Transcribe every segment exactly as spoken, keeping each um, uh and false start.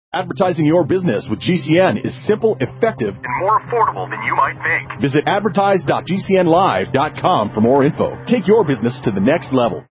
Advertising your business with G C N is simple, effective, and more affordable than you might think. Visit advertise dot g c n live dot com for more info. Take your business to the next level.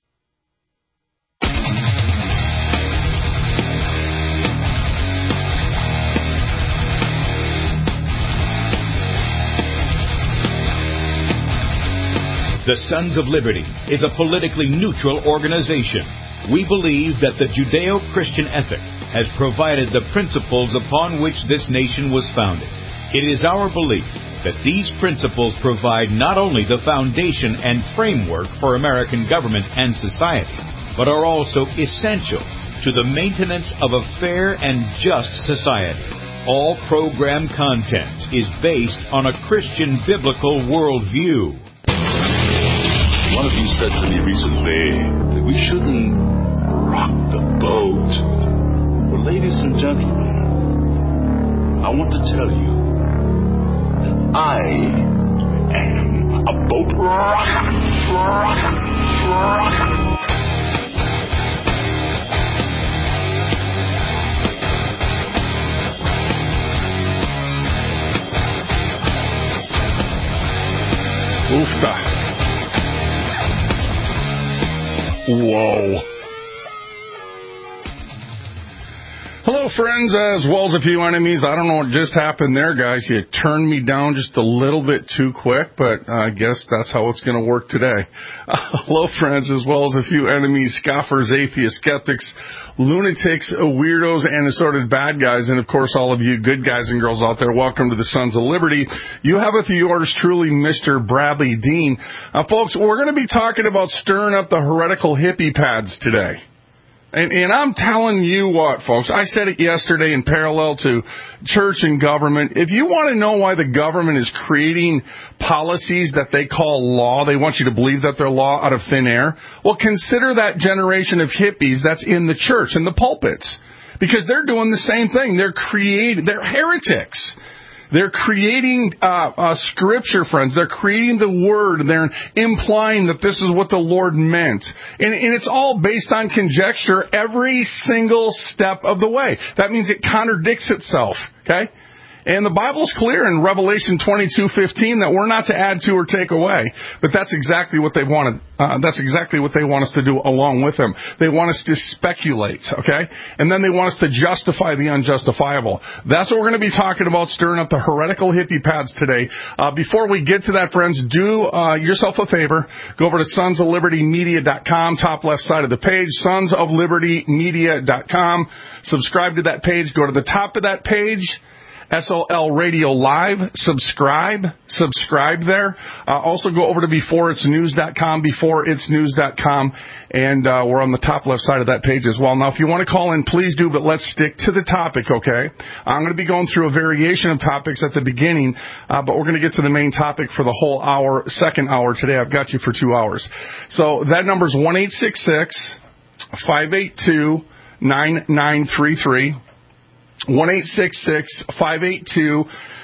The Sons of Liberty is a politically neutral organization. We believe that the Judeo-Christian ethic has provided the principles upon which this nation was founded. It is our belief that these principles provide not only the foundation and framework for American government and society, but are also essential to the maintenance of a fair and just society. All program content is based on a Christian biblical worldview. One of you said to me recently that we shouldn't rock the boat. Well, ladies and gentlemen, I want to tell you that I am a boat rocker, rocker, rocker. Oofta. Whoa. Hello, friends, as well as a few enemies. I don't know what just happened there, guys. You turned me down just a little bit too quick, but I guess that's how it's going to work today. Uh, hello, friends, as well as a few enemies, scoffers, atheists, skeptics, lunatics, weirdos, and assorted bad guys, and, of course, all of you good guys and girls out there. Welcome to the Sons of Liberty. You have with you yours truly, Mister Bradley Dean. Uh, folks, we're going to be talking about stirring up the heretical hippie pads today. And, and I'm telling you what, folks, I said it yesterday in parallel to church and government. If you want to know why the government is creating policies that they call law, they want you to believe that they're law out of thin air, well, consider that generation of hippies that's in the church, in the pulpits. Because they're doing the same thing. They're creating, they're heretics. They're creating uh, uh, scripture, friends. They're creating the word. They're implying that this is what the Lord meant. And, and it's all based on conjecture every single step of the way. That means it contradicts itself, okay? And the Bible's clear in Revelation twenty-two fifteen that we're not to add to or take away. But that's exactly what they wanted. Uh, that's exactly what they want us to do along with them. They want us to speculate, okay? And then they want us to justify the unjustifiable. That's what we're going to be talking about, stirring up the heretical hippie pads today. Uh, before we get to that, friends, do uh, yourself a favor. Go over to sons of liberty media dot com, top left side of the page, sons of liberty media dot com. Subscribe to that page. Go to the top of that page. S O L Radio Live, subscribe, subscribe there. Uh, also go over to before it's news dot com, before it's news dot com, and uh, we're on the top left side of that page as well. Now, if you want to call in, please do, but let's stick to the topic, okay? I'm going to be going through a variation of topics at the beginning, uh, but we're going to get to the main topic for the whole hour, second hour today. I've got you for two hours. So that number's one eight six six, five eight two, nine nine three three. one eight six six, five eight two,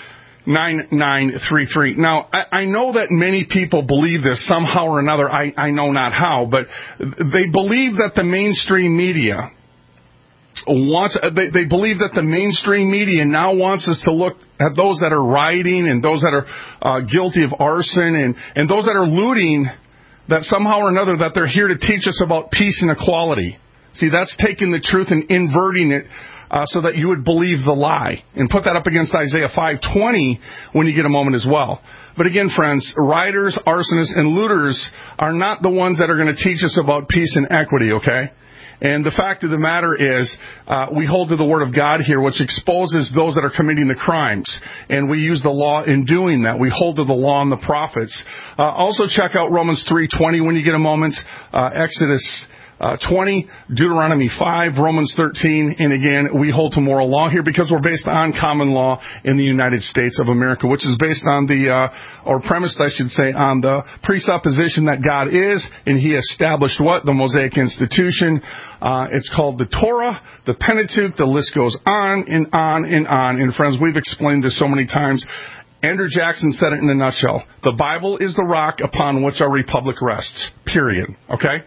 nine nine three three. Now, I, I know that many people believe this somehow or another. I, I know not how, but they believe that the mainstream media wants, they, they believe that the mainstream media now wants us to look at those that are rioting and those that are uh, guilty of arson and, and those that are looting, that somehow or another that they're here to teach us about peace and equality. See, that's taking the truth and inverting it Uh, so that you would believe the lie. And put that up against Isaiah five twenty when you get a moment as well. But again, friends, rioters, arsonists, and looters are not the ones that are going to teach us about peace and equity, okay? And the fact of the matter is, uh, we hold to the Word of God here, which exposes those that are committing the crimes. And we use the law in doing that. We hold to the law and the prophets. Uh, also check out Romans three twenty when you get a moment. Uh, Exodus Uh, twenty, Deuteronomy five, Romans thirteen, and again, we hold to moral law here because we're based on common law in the United States of America, which is based on the, uh, or premised, I should say, on the presupposition that God is, and He established what? The Mosaic Institution. Uh, it's called the Torah, the Pentateuch, the list goes on and on and on. And friends, we've explained this so many times. Andrew Jackson said it in a nutshell. The Bible is the rock upon which our republic rests. Period. Okay?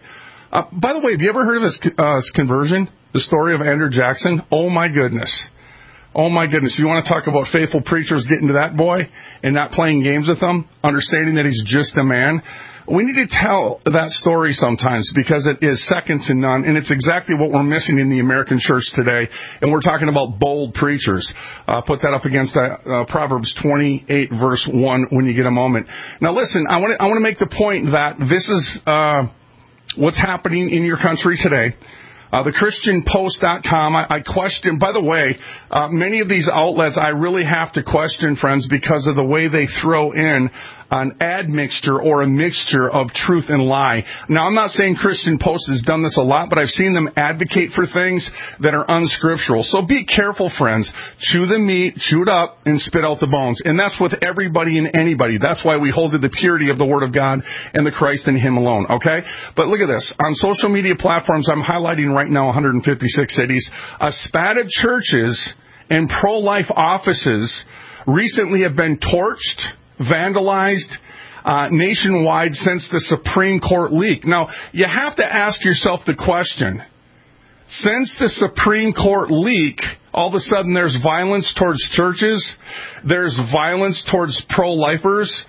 Uh, by the way, have you ever heard of his, uh, his conversion? The story of Andrew Jackson? Oh, my goodness. Oh, my goodness. You want to talk about faithful preachers getting to that boy and not playing games with him, understanding that he's just a man? We need to tell that story sometimes because it is second to none, and it's exactly what we're missing in the American church today. And we're talking about bold preachers. Uh, put that up against that, uh, Proverbs twenty-eight, verse one, when you get a moment. Now, listen, I want to I want to make the point that this is uh, what's happening in your country today. Uh, the Christian Post dot com, I, I question, by the way, uh, many of these outlets I really have to question, friends, because of the way they throw in an admixture or a mixture of truth and lie. Now, I'm not saying Christian Post has done this a lot, but I've seen them advocate for things that are unscriptural. So be careful, friends. Chew the meat, chew it up, and spit out the bones. And that's with everybody and anybody. That's why we hold to the purity of the Word of God and the Christ in Him alone, okay? But look at this. On social media platforms, I'm highlighting right now one hundred fifty-six cities. A spat of churches and pro-life offices recently have been torched, vandalized uh, nationwide since the Supreme Court leak. Now, you have to ask yourself the question, since the Supreme Court leak, all of a sudden there's violence towards churches, there's violence towards pro-lifers,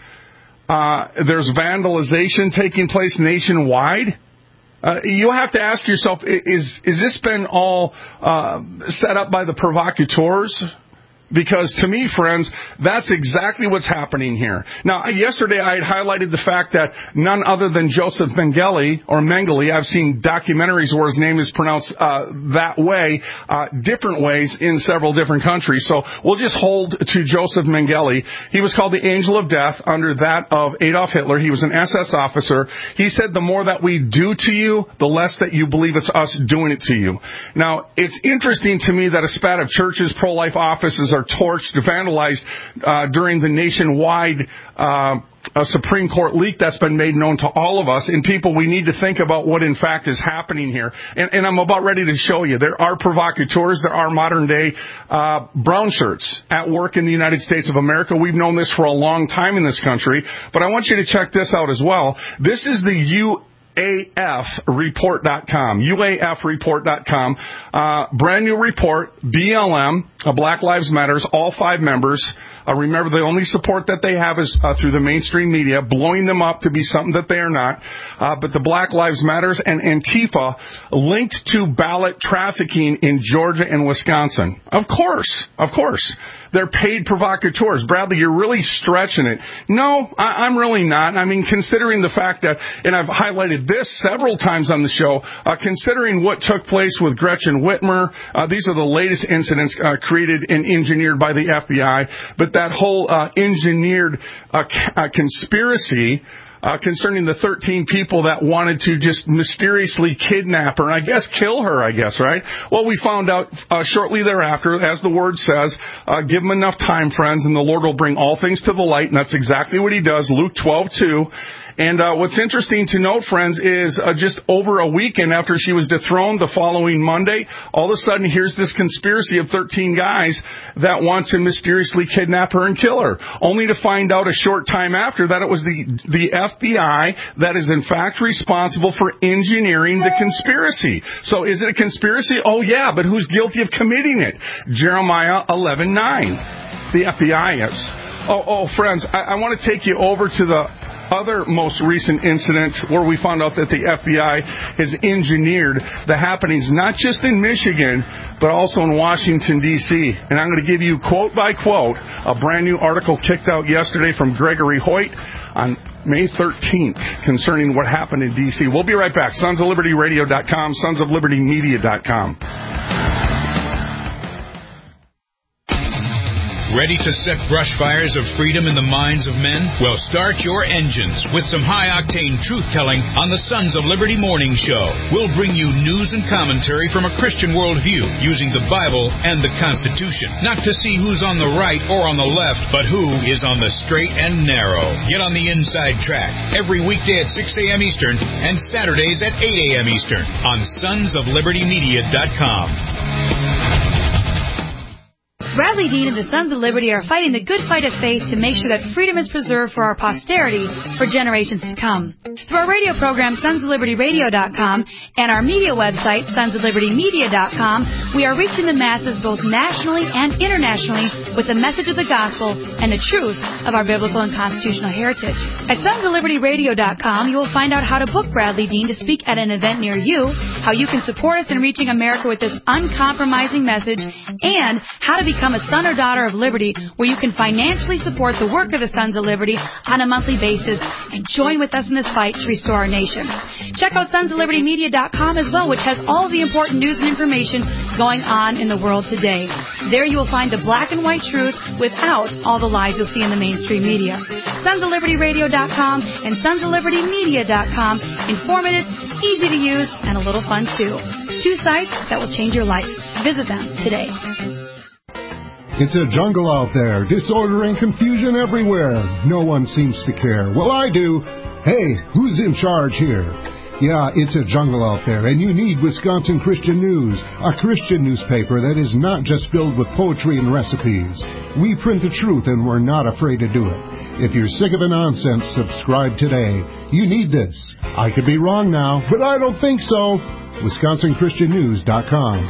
uh, there's vandalization taking place nationwide? Uh, you have to ask yourself, is, is this been all uh, set up by the provocateurs? Because to me, friends, that's exactly what's happening here. Now, yesterday I had highlighted the fact that none other than Joseph Mengele, or Mengele, I've seen documentaries where his name is pronounced uh, that way, uh, different ways in several different countries. So we'll just hold to Joseph Mengele. He was called the Angel of Death under that of Adolf Hitler. He was an S S officer. He said, the more that we do to you, the less that you believe it's us doing it to you. Now, it's interesting to me that a spat of churches, pro-life offices are torched, vandalized uh, during the nationwide uh, a Supreme Court leak that's been made known to all of us. And people, we need to think about what in fact is happening here. And, and I'm about ready to show you. There are provocateurs. There are modern day uh, brown shirts at work in the United States of America. We've known this for a long time in this country. But I want you to check this out as well. This is the U A F report dot com, U A F report dot com, uh, brand new report, B L M, uh, Black Lives Matters, all five members. Uh, remember, the only support that they have is uh, through the mainstream media, blowing them up to be something that they are not. Uh, but the Black Lives Matters and Antifa linked to ballot trafficking in Georgia and Wisconsin. Of course, of course. They're paid provocateurs. Bradley, you're really stretching it. No, I, I'm really not. I mean, considering the fact that, and I've highlighted this several times on the show, uh, considering what took place with Gretchen Whitmer, uh, these are the latest incidents uh, created and engineered by the F B I, but that whole uh, engineered uh, c- uh, conspiracy Uh, concerning the thirteen people that wanted to just mysteriously kidnap her and I guess kill her, I guess, right? Well, we found out uh, shortly thereafter, as the word says, uh, give them enough time, friends, and the Lord will bring all things to the light, and that's exactly what He does, Luke twelve two. And uh, what's interesting to note, friends, is uh, just over a weekend after she was dethroned, the following Monday, all of a sudden here's this conspiracy of thirteen guys that want to mysteriously kidnap her and kill her, only to find out a short time after that it was the the F B I that is in fact responsible for engineering the conspiracy. So is it a conspiracy? Oh yeah, but who's guilty of committing it? Jeremiah eleven nine. The F B I is. Oh, oh, friends, I, I want to take you over to the other most recent incident where we found out that the F B I has engineered the happenings not just in Michigan, but also in Washington, D C. And I'm going to give you quote by quote a brand new article kicked out yesterday from Gregory Hoyt on May thirteenth concerning what happened in D C. We'll be right back. Sons of Liberty Radio dot com, Sons of Liberty Media dot com. Ready to set brush fires of freedom in the minds of men? Well, start your engines with some high-octane truth-telling on the Sons of Liberty Morning Show. We'll bring you news and commentary from a Christian worldview using the Bible and the Constitution. Not to see who's on the right or on the left, but who is on the straight and narrow. Get on the inside track every weekday at six a.m. Eastern and Saturdays at eight a.m. Eastern on Sons of Liberty Media dot com. Bradley Dean and the Sons of Liberty are fighting the good fight of faith to make sure that freedom is preserved for our posterity for generations to come. Through our radio program, sons of liberty radio dot com, and our media website, sons of liberty media dot com, we are reaching the masses both nationally and internationally with the message of the gospel and the truth of our biblical and constitutional heritage. At sons of liberty radio dot com, you will find out how to book Bradley Dean to speak at an event near you, how you can support us in reaching America with this uncompromising message, and how to become a son or daughter of liberty, where you can financially support the work of the Sons of Liberty on a monthly basis and join with us in this fight to restore our nation. Check out sons of liberty media dot com as well, which has all the important news and information going on in the world today. There you will find the black and white truth without all the lies you'll see in the mainstream media. sons of liberty radio dot com and sons of liberty media dot com. Informative, easy to use, and a little fun too. Two sites that will change your life. Visit them today. It's a jungle out there, disorder and confusion everywhere. No one seems to care. Well, I do. Hey, who's in charge here? Yeah, it's a jungle out there, and you need Wisconsin Christian News, a Christian newspaper that is not just filled with poetry and recipes. We print the truth, and we're not afraid to do it. If you're sick of the nonsense, subscribe today. You need this. I could be wrong now, but I don't think so. Wisconsin Christian News dot com.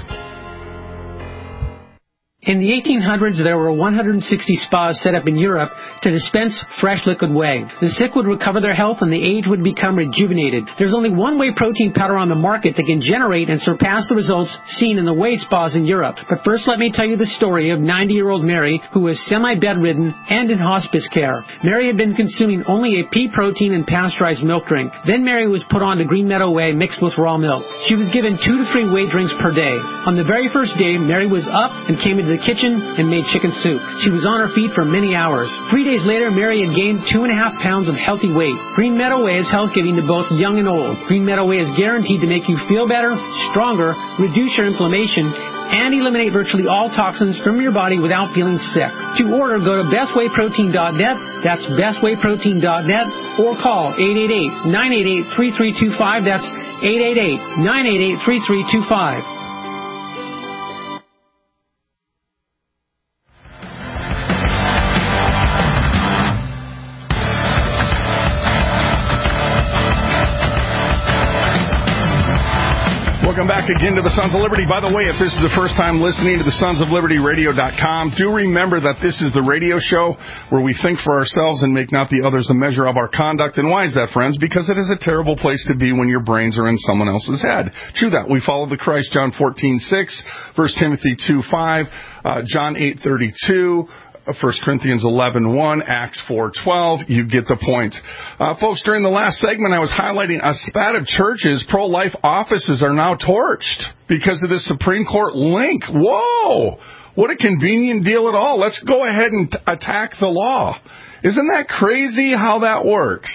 In the eighteen hundreds, there were one hundred sixty spas set up in Europe to dispense fresh liquid whey. The sick would recover their health and the aged would become rejuvenated. There's only one whey protein powder on the market that can generate and surpass the results seen in the whey spas in Europe. But first, let me tell you the story of ninety-year-old Mary, who was semi-bedridden and in hospice care. Mary had been consuming only a pea protein and pasteurized milk drink. Then Mary was put on to Green Meadow Whey mixed with raw milk. She was given two to three whey drinks per day. On the very first day, Mary was up and came into the kitchen and made chicken soup. She was on her feet for many hours. Three days later, Mary had gained two and a half pounds of healthy weight. Green Meadow Whey is health-giving to both young and old. Green Meadow Whey is guaranteed to make you feel better, stronger, reduce your inflammation, and eliminate virtually all toxins from your body without feeling sick. To order, go to best whey protein dot net. That's best whey protein dot net, or call eight eight eight, nine eight eight, three three two five. That's eight eight eight, nine eight eight, three three two five. Welcome back again to the Sons of Liberty. By the way, if this is the first time listening to the sons of liberty radio dot com, do remember that this is the radio show where we think for ourselves and make not the others the measure of our conduct. And why is that, friends? Because it is a terrible place to be when your brains are in someone else's head. True that. We follow the Christ, John fourteen six, First Timothy two five, uh, John eight thirty-two, First Corinthians eleven one, Acts four twelve. You get the point. Uh, folks, during the last segment, I was highlighting a spat of churches. Pro-life offices are now torched because of this Supreme Court link. Whoa! What a convenient deal at all. Let's go ahead and t- attack the law. Isn't that crazy how that works?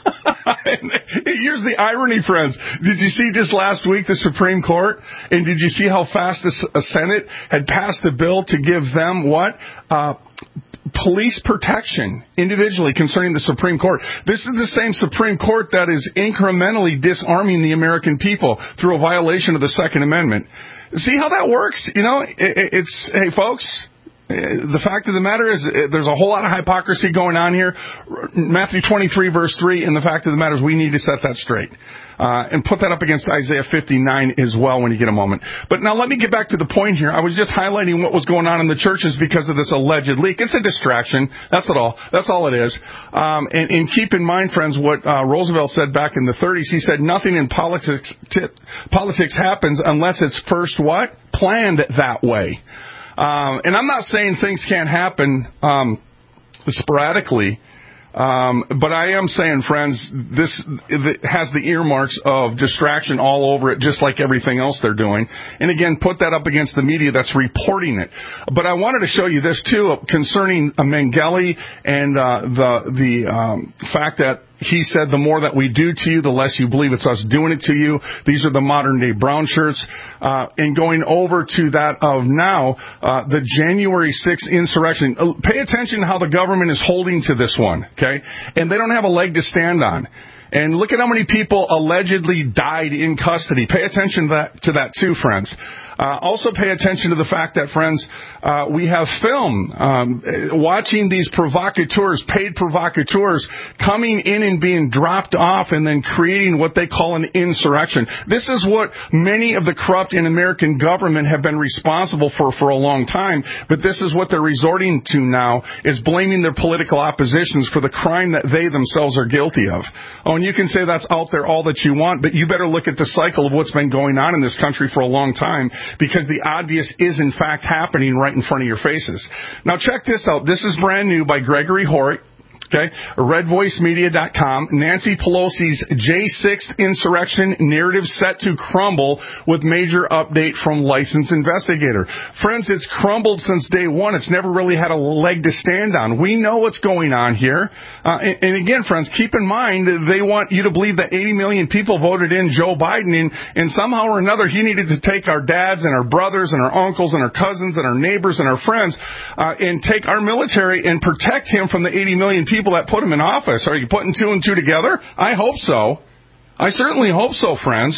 Here's the irony, friends. Did you see just last week the Supreme Court? And did you see how fast the Senate had passed a bill to give them what? Uh, police protection individually concerning the Supreme Court. This is the same Supreme Court that is incrementally disarming the American people through a violation of the Second Amendment. See how that works? You know, it, it's, hey, folks, the fact of the matter is there's a whole lot of hypocrisy going on here. Matthew twenty-three, verse three, and the fact of the matter is we need to set that straight. Uh, and put that up against Isaiah fifty-nine as well when you get a moment. But now let me get back to the point here. I was just highlighting what was going on in the churches because of this alleged leak. It's a distraction. That's it all. That's all it is. Um, and, and keep in mind, friends, what uh, Roosevelt said back in the thirties. He said nothing in politics t- politics happens unless it's first what? Planned that way. Um, and I'm not saying things can't happen um, sporadically. Um, but I am saying, friends, this has the earmarks of distraction all over it, just like everything else they're doing. And again, put that up against the media that's reporting it. But I wanted to show you this, too, concerning Mengele and uh, the the um, fact that he said, the more that we do to you, the less you believe it's us doing it to you. These are the modern-day brown shirts. Uh, and going over to that of now, uh, the January sixth insurrection. Uh, pay attention to how the government is holding to this one, okay? And they don't have a leg to stand on. And look at how many people allegedly died in custody. Pay attention to that, to that too, friends. Uh, also pay attention to the fact that, friends, uh, we have film um, watching these provocateurs, paid provocateurs, coming in and being dropped off and then creating what they call an insurrection. This is what many of the corrupt in American government have been responsible for for a long time, but this is what they're resorting to now, is blaming their political oppositions for the crime that they themselves are guilty of. Oh, and you can say that's out there all that you want, but you better look at the cycle of what's been going on in this country for a long time, because the obvious is in fact happening right in front of your faces. Now check this out. This is brand new by Gregory Hoyt. Okay, red voice media dot com. Nancy Pelosi's J sixth insurrection narrative set to crumble with major update from licensed investigator. Friends, it's crumbled since day one. It's never really had a leg to stand on. We know what's going on here. Uh, and, and again, friends, keep in mind they want you to believe that eighty million people voted in Joe Biden, and, and somehow or another he needed to take our dads and our brothers and our uncles and our cousins and our neighbors and our friends uh, and take our military and protect him from the eighty million people people that put him in office. Are you putting two and two together? I hope so. I certainly hope so, friends.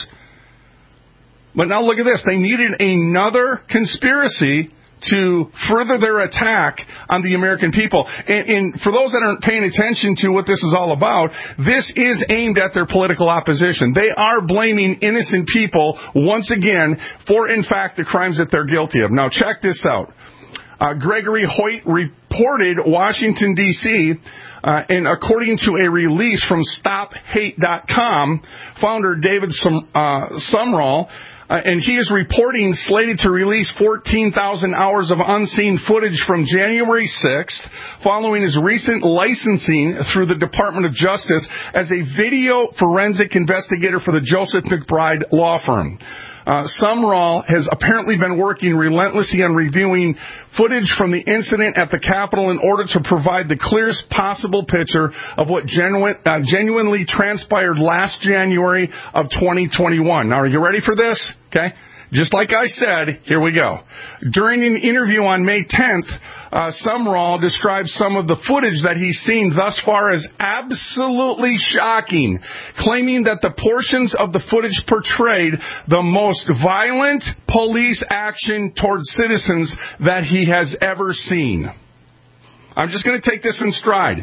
But now look at this. They needed another conspiracy to further their attack on the American people. And, and for those that aren't paying attention to what this is all about, this is aimed at their political opposition. They are blaming innocent people once again for, in fact, the crimes that they're guilty of. Now check this out. Uh, Gregory Hoyt reported Washington, D C, uh, and according to a release from stop hate dot com, founder David Sum, uh, Sumrall, uh, and he is reporting slated to release fourteen thousand hours of unseen footage from January sixth, following his recent licensing through the Department of Justice as a video forensic investigator for the Joseph McBride law firm. Uh, Sumrall has apparently been working relentlessly on reviewing footage from the incident at the Capitol in order to provide the clearest possible picture of what genuine, uh, genuinely transpired last January of twenty twenty-one. Now, are you ready for this? Okay. Just like I said, here we go. During an interview on May tenth, uh, Sumrall described some of the footage that he's seen thus far as absolutely shocking, claiming that the portions of the footage portrayed the most violent police action towards citizens that he has ever seen. I'm just going to take this in stride.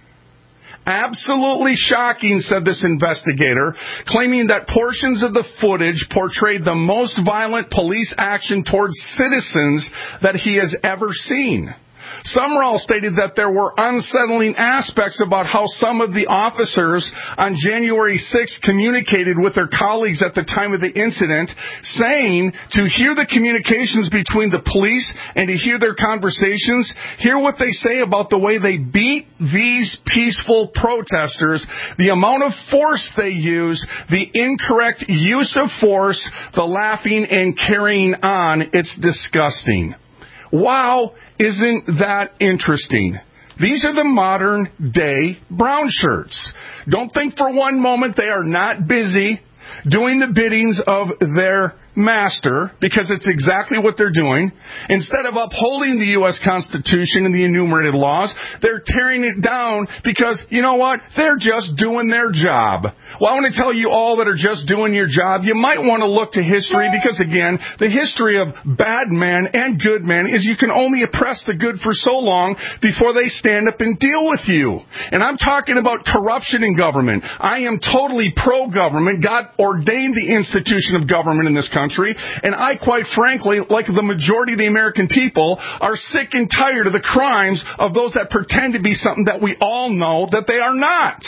Absolutely shocking, said this investigator, claiming that portions of the footage portrayed the most violent police action towards citizens that he has ever seen. Sumrall stated that there were unsettling aspects about how some of the officers on January sixth communicated with their colleagues at the time of the incident, saying to hear the communications between the police and to hear their conversations, hear what they say about the way they beat these peaceful protesters, the amount of force they use, the incorrect use of force, the laughing and carrying on. It's disgusting. Wow. Isn't that interesting? These are the modern day brown shirts. Don't think for one moment they are not busy doing the biddings of their master, because it's exactly what they're doing. Instead of upholding the U S Constitution and the enumerated laws, they're tearing it down because, you know what? They're just doing their job. Well, I want to tell you all that are just doing your job, you might want to look to history, because, again, the history of bad man and good man is you can only oppress the good for so long before they stand up and deal with you. And I'm talking about corruption in government. I am totally pro-government. God ordained the institution of government in this country. Country, and I, quite frankly, like the majority of the American people, are sick and tired of the crimes of those that pretend to be something that we all know that they are not.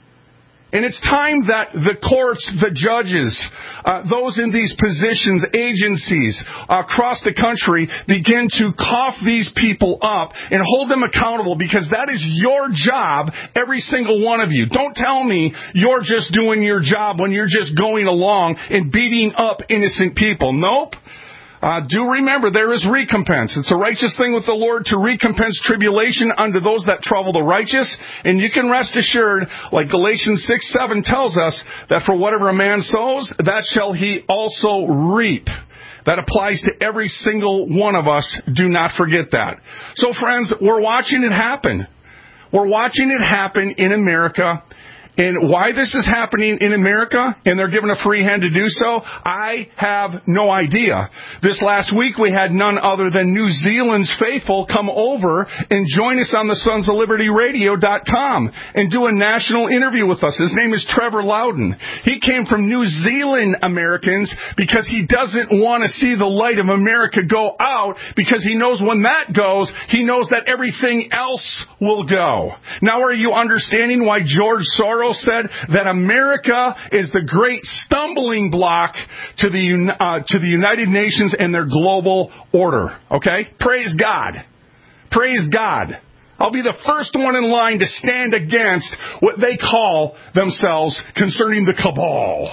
And it's time that the courts, the judges, uh, those in these positions, agencies uh, across the country begin to cough these people up and hold them accountable, because that is your job, every single one of you. Don't tell me you're just doing your job when you're just going along and beating up innocent people. Nope. Uh, do remember, there is recompense. It's a righteous thing with the Lord to recompense tribulation unto those that trouble the righteous. And you can rest assured, like Galatians six seven tells us, that for whatever a man sows, that shall he also reap. That applies to every single one of us. Do not forget that. So, friends, we're watching it happen. We're watching it happen in America. And why this is happening in America, and they're given a free hand to do so, I have no idea. This last week, we had none other than New Zealand's faithful come over and join us on the Sons of Liberty Radio dot com and do a national interview with us. His name is Trevor Loudon. He came from New Zealand Americans because he doesn't want to see the light of America go out, because he knows when that goes, he knows that everything else will go. Now, are you understanding why George Soros said that America is the great stumbling block to the uh, to the United Nations and their global order? Okay? Praise God. Praise God. I'll be the first one in line to stand against what they call themselves concerning the cabal.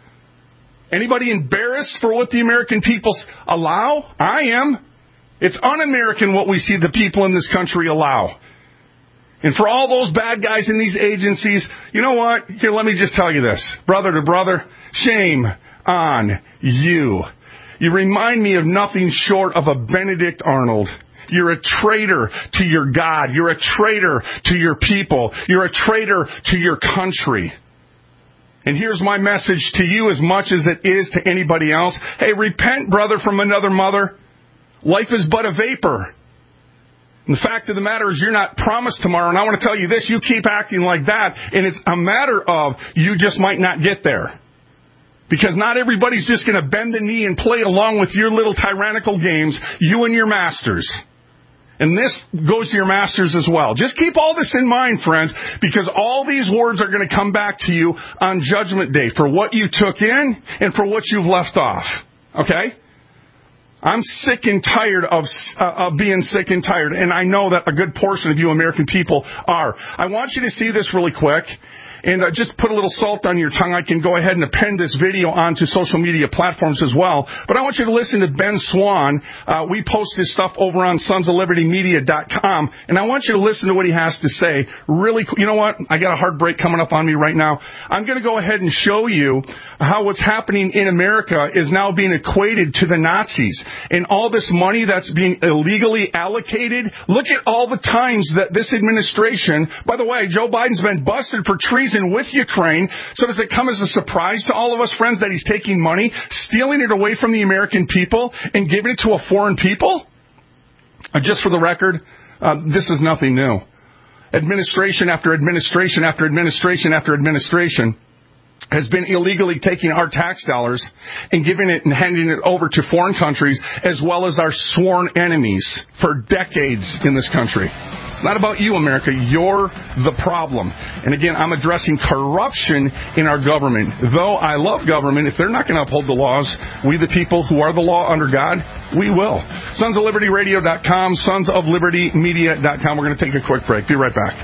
Anybody embarrassed for what the American people allow? I am. It's un-American what we see the people in this country allow. And for all those bad guys in these agencies, you know what? Here, let me just tell you this. Brother to brother, shame on you. You remind me of nothing short of a Benedict Arnold. You're a traitor to your God. You're a traitor to your people. You're a traitor to your country. And here's my message to you as much as it is to anybody else. Hey, repent, brother, from another mother. Life is but a vapor. And the fact of the matter is you're not promised tomorrow. And I want to tell you this, you keep acting like that, and it's a matter of you just might not get there. Because not everybody's just going to bend the knee and play along with your little tyrannical games, you and your masters. And this goes to your masters as well. Just keep all this in mind, friends, because all these words are going to come back to you on Judgment Day for what you took in and for what you've left off. Okay? I'm sick and tired of, uh, of being sick and tired, and I know that a good portion of you American people are. I want you to see this really quick, and uh, just put a little salt on your tongue. I can go ahead and append this video onto social media platforms as well, but I want you to listen to Ben Swan. Uh, we post his stuff over on Sons of Liberty Media dot com, and I want you to listen to what he has to say. Really, you know what? I got a heartbreak coming up on me right now. I'm going to go ahead and show you how what's happening in America is now being equated to the Nazis. And all this money that's being illegally allocated, look at all the times that this administration, by the way, Joe Biden's been busted for treason with Ukraine, so does it come as a surprise to all of us, friends, that he's taking money, stealing it away from the American people, and giving it to a foreign people? Uh, just for the record, uh, this is nothing new. Administration after administration after administration after administration has been illegally taking our tax dollars and giving it and handing it over to foreign countries as well as our sworn enemies for decades in this country. It's not about you, America. You're the problem. And again, I'm addressing corruption in our government. Though I love government, if they're not going to uphold the laws, we the people who are the law under God, we will. Sons of Liberty Radio dot com, Sons of Liberty Media dot com. We're going to take a quick break. Be right back.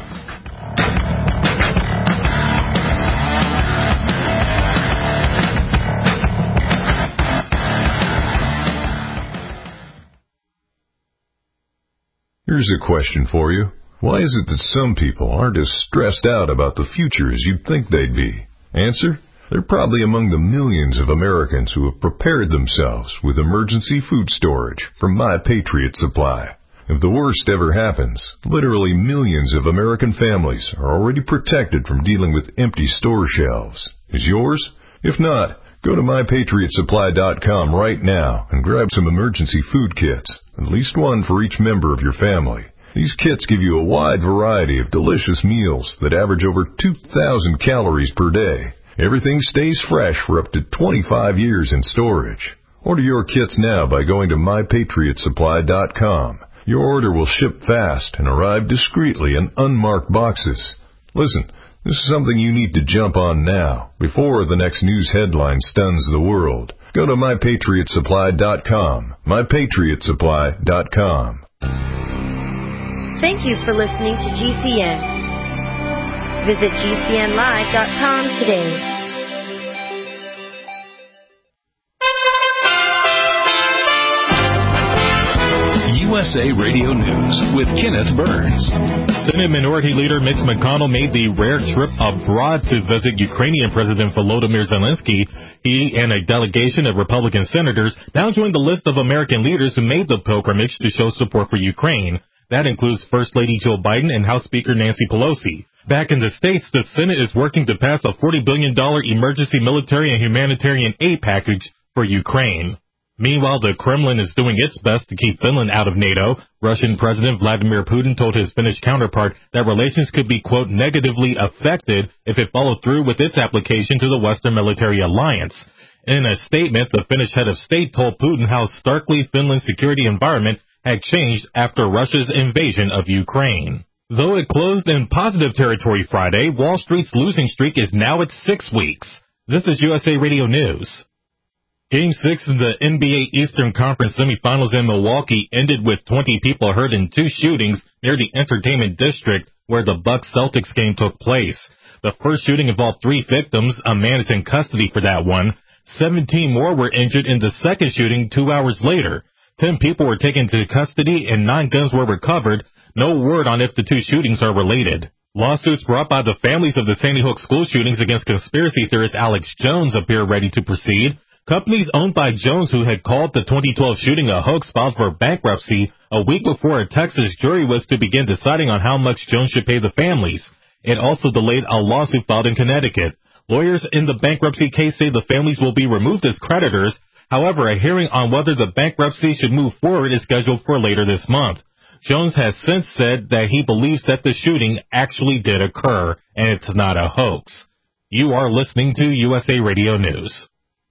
Here's a question for you. Why is it that some people aren't as stressed out about the future as you'd think they'd be? Answer: they're probably among the millions of Americans who have prepared themselves with emergency food storage from My Patriot Supply. If the worst ever happens, literally millions of American families are already protected from dealing with empty store shelves. Is yours? If not, go to My Patriot Supply dot com right now and grab some emergency food kits, at least one for each member of your family. These kits give you a wide variety of delicious meals that average over two thousand calories per day. Everything stays fresh for up to twenty-five years in storage. Order your kits now by going to My Patriot Supply dot com. Your order will ship fast and arrive discreetly in unmarked boxes. Listen, this is something you need to jump on now, before the next news headline stuns the world. Go to My Patriot Supply dot com. My Patriot Supply dot com. Thank you for listening to G C N. Visit G C N live dot com today. U S A Radio News with Kenneth Burns. Senate Minority Leader Mitch McConnell made the rare trip abroad to visit Ukrainian President Volodymyr Zelensky. He and a delegation of Republican senators now join the list of American leaders who made the pilgrimage to show support for Ukraine. That includes First Lady Jill Biden and House Speaker Nancy Pelosi. Back in the States, the Senate is working to pass a forty billion dollars emergency military and humanitarian aid package for Ukraine. Meanwhile, the Kremlin is doing its best to keep Finland out of NATO. Russian President Vladimir Putin told his Finnish counterpart that relations could be, quote, negatively affected if it followed through with its application to the Western military alliance. In a statement, the Finnish head of state told Putin how starkly Finland's security environment had changed after Russia's invasion of Ukraine. Though it closed in positive territory Friday, Wall Street's losing streak is now at six weeks. This is U S A Radio News. Game six in the N B A Eastern Conference semifinals in Milwaukee ended with twenty people hurt in two shootings near the Entertainment District where the Bucks-Celtics game took place. The first shooting involved three victims. A man is in custody for that one. seventeen more were injured in the second shooting two hours later. Ten people were taken into custody and nine guns were recovered. No word on if the two shootings are related. Lawsuits brought by the families of the Sandy Hook school shootings against conspiracy theorist Alex Jones appear ready to proceed. Companies owned by Jones, who had called the twenty twelve shooting a hoax, filed for bankruptcy a week before a Texas jury was to begin deciding on how much Jones should pay the families. It also delayed a lawsuit filed in Connecticut. Lawyers in the bankruptcy case say the families will be removed as creditors. However, a hearing on whether the bankruptcy should move forward is scheduled for later this month. Jones has since said that he believes that the shooting actually did occur, and it's not a hoax. You are listening to U S A Radio News.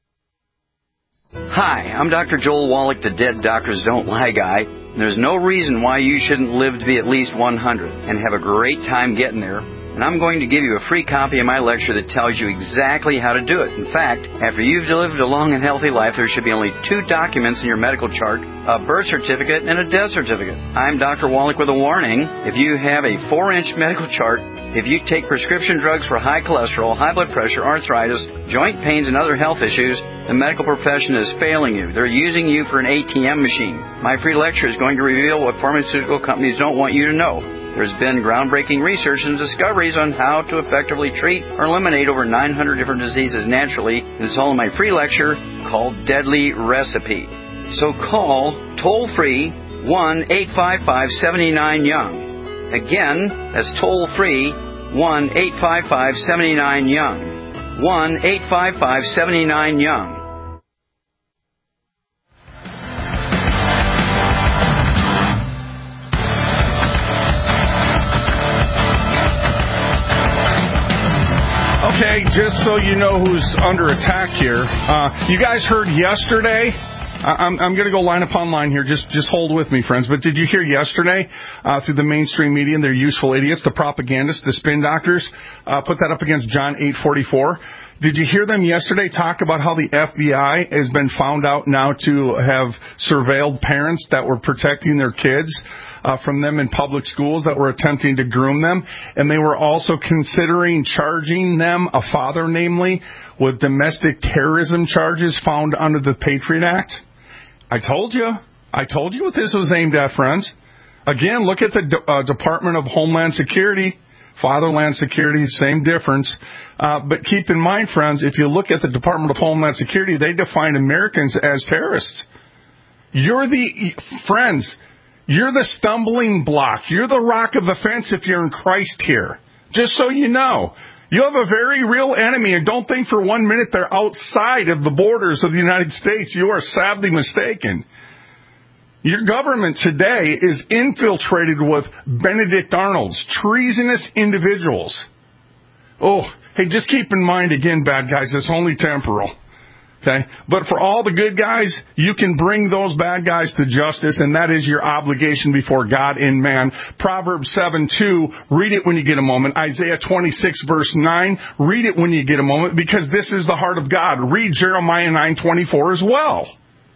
Hi, I'm Doctor Joel Wallach, the Dead Doctors Don't Lie guy. There's no reason why you shouldn't live to be at least one hundred and have a great time getting there. And I'm going to give you a free copy of my lecture that tells you exactly how to do it. In fact, after you've lived a long and healthy life, there should be only two documents in your medical chart, a birth certificate and a death certificate. I'm Doctor Wallach with a warning. If you have a four-inch medical chart, if you take prescription drugs for high cholesterol, high blood pressure, arthritis, joint pains, and other health issues, the medical profession is failing you. They're using you for an A T M machine. My free lecture is going to reveal what pharmaceutical companies don't want you to know. There's been groundbreaking research and discoveries on how to effectively treat or eliminate over nine hundred different diseases naturally, and it's all in my free lecture called Deadly Recipe. So call toll-free one eight five five, seven nine, young. Again, that's toll-free one eight five five, seven nine, young. one eight five five, seven nine, young. Okay, just so you know who's under attack here, uh, you guys heard yesterday, I'm, I'm going to go line upon line here, just just hold with me, friends, but did you hear yesterday uh, through the mainstream media and their useful idiots, the propagandists, the spin doctors, uh, put that up against John eight forty-four? Did you hear them yesterday talk about how the F B I has been found out now to have surveilled parents that were protecting their kids Uh, from them in public schools that were attempting to groom them, and they were also considering charging them, a father namely, with domestic terrorism charges found under the Patriot Act? I told you. I told you what this was aimed at, friends. Again, look at the D- uh, Department of Homeland Security, Fatherland Security, same difference. Uh, but keep in mind, friends, if you look at the Department of Homeland Security, they define Americans as terrorists. You're the, friends, You're the stumbling block. You're the rock of offense if you're in Christ here. Just so you know. You have a very real enemy, and don't think for one minute they're outside of the borders of the United States. You are sadly mistaken. Your government today is infiltrated with Benedict Arnolds, treasonous individuals. Oh, hey, just keep in mind, again, bad guys, it's only temporal. Okay? But for all the good guys, you can bring those bad guys to justice, and that is your obligation before God and man. Proverbs seven two, read it when you get a moment. Isaiah twenty-six, verse nine, read it when you get a moment, because this is the heart of God. Read Jeremiah nine twenty-four as well.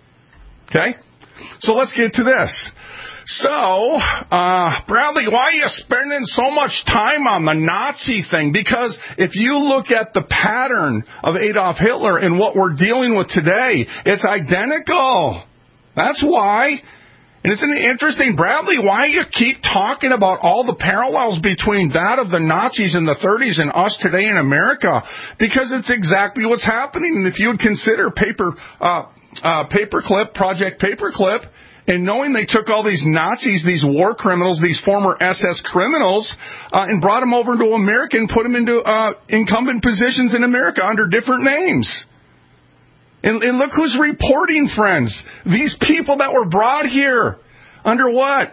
Okay? So let's get to this. So, uh, Bradley, why are you spending so much time on the Nazi thing? Because if you look at the pattern of Adolf Hitler and what we're dealing with today, it's identical. That's why. And isn't it interesting, Bradley, why you keep talking about all the parallels between that of the Nazis in the thirties and us today in America? Because it's exactly what's happening. And if you would consider paper, uh, uh, Paperclip, Project Paperclip, And knowing they took all these Nazis, these war criminals, these former S S criminals, uh, and brought them over to America and put them into uh, incumbent positions in America under different names. And, and look who's reporting, friends. These people that were brought here under what?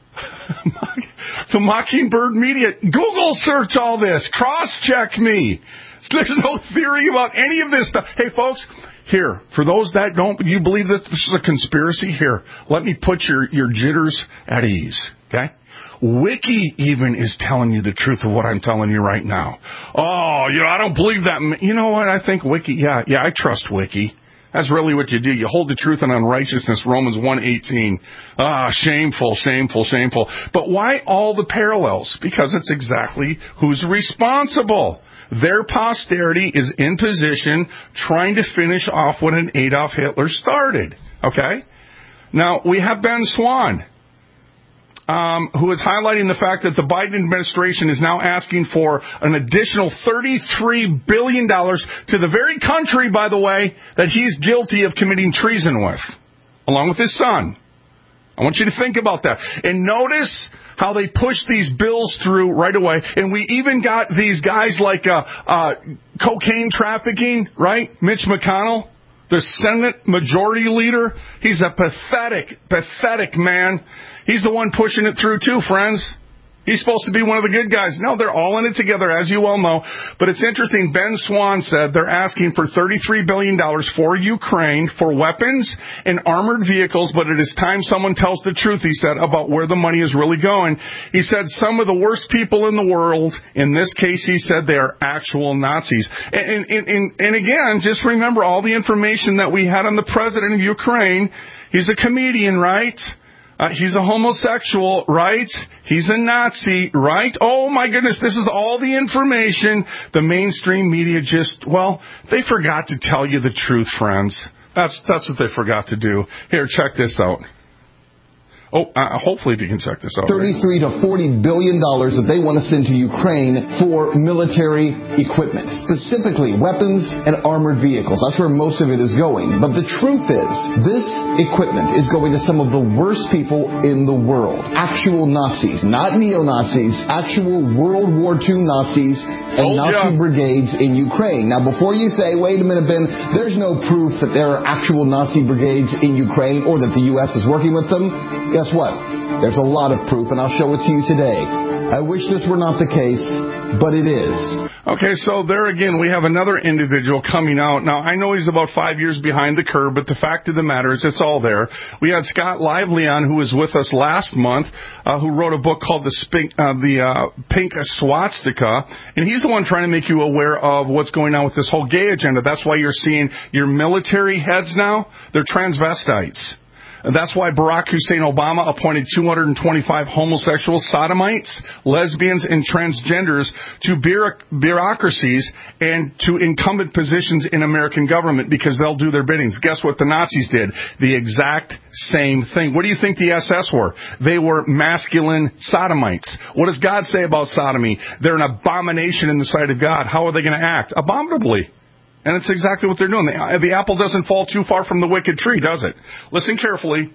The Mockingbird Media. Google search all this. Cross-check me. There's no theory about any of this stuff. Hey, folks, here, for those that don't, you believe that this is a conspiracy? Here, let me put your, your jitters at ease, okay? Wiki even is telling you the truth of what I'm telling you right now. Oh, you know, I don't believe that. You know what? I think Wiki, yeah, yeah, I trust Wiki. That's really what you do. You hold the truth in unrighteousness, Romans one eighteen. Ah, shameful, shameful, shameful. But why all the parallels? Because it's exactly who's responsible. Their posterity is in position trying to finish off what an Adolf Hitler started. Okay? Now, we have Ben Swann, um, who is highlighting the fact that the Biden administration is now asking for an additional thirty-three billion dollars to the very country, by the way, that he's guilty of committing treason with, along with his son. I want you to think about that. And notice how they push these bills through right away. And we even got these guys like uh, uh, cocaine trafficking, right? Mitch McConnell, the Senate Majority Leader. He's a pathetic, pathetic man. He's the one pushing it through too, friends. He's supposed to be one of the good guys. No, they're all in it together, as you well know. But it's interesting. Ben Swann said they're asking for thirty-three billion dollars for Ukraine for weapons and armored vehicles, but it is time someone tells the truth, he said, about where the money is really going. He said some of the worst people in the world, in this case, he said they are actual Nazis. And, and, and, and again, just remember all the information that we had on the president of Ukraine. He's a comedian, right? Uh, he's a homosexual, right? He's a Nazi, right? Oh, my goodness, this is all the information. The mainstream media just, well, they forgot to tell you the truth, friends. That's that's what they forgot to do. Here, check this out. Oh, uh, hopefully you can check this out. thirty-three to forty billion dollars that they want to send to Ukraine for military equipment, specifically weapons and armored vehicles. That's where most of it is going. But the truth is, this equipment is going to some of the worst people in the world. Actual Nazis, not neo-Nazis, actual World War Two Nazis and oh, Nazi yeah. brigades in Ukraine. Now, before you say, wait a minute, Ben, there's no proof that there are actual Nazi brigades in Ukraine or that the U S is working with them. Guess what? There's a lot of proof, and I'll show it to you today. I wish this were not the case, but it is. Okay, so there again, we have another individual coming out. Now, I know he's about five years behind the curve, but the fact of the matter is it's all there. We had Scott Lively on, who was with us last month, uh, who wrote a book called The, Spink, uh, the uh, Pink Swastika, and he's the one trying to make you aware of what's going on with this whole gay agenda. That's why you're seeing your military heads now, they're transvestites. And that's why Barack Hussein Obama appointed two hundred twenty-five homosexual sodomites, lesbians, and transgenders to bureaucracies and to incumbent positions in American government because they'll do their biddings. Guess what the Nazis did? The exact same thing. What do you think the S S were? They were masculine sodomites. What does God say about sodomy? They're an abomination in the sight of God. How are they going to act? Abominably. And it's exactly what they're doing. The, the apple doesn't fall too far from the wicked tree, does it? Listen carefully.